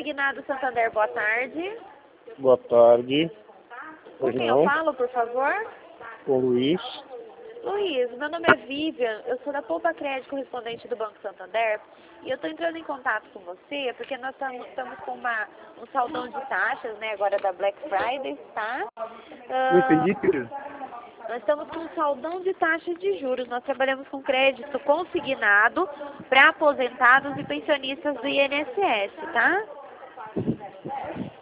Consignado Santander, boa tarde. Boa tarde. Com quem eu falo, por favor? Com o Luiz. Luiz, meu nome é Vivian, eu sou da Poupa Crédito, correspondente do Banco Santander, e eu estou entrando em contato com você porque nós estamos com um saldão de taxas, né, agora da Black Friday, tá? Não entendi, filho. Nós estamos com um saldão de taxas de juros, nós trabalhamos com crédito consignado para aposentados e pensionistas do INSS, tá?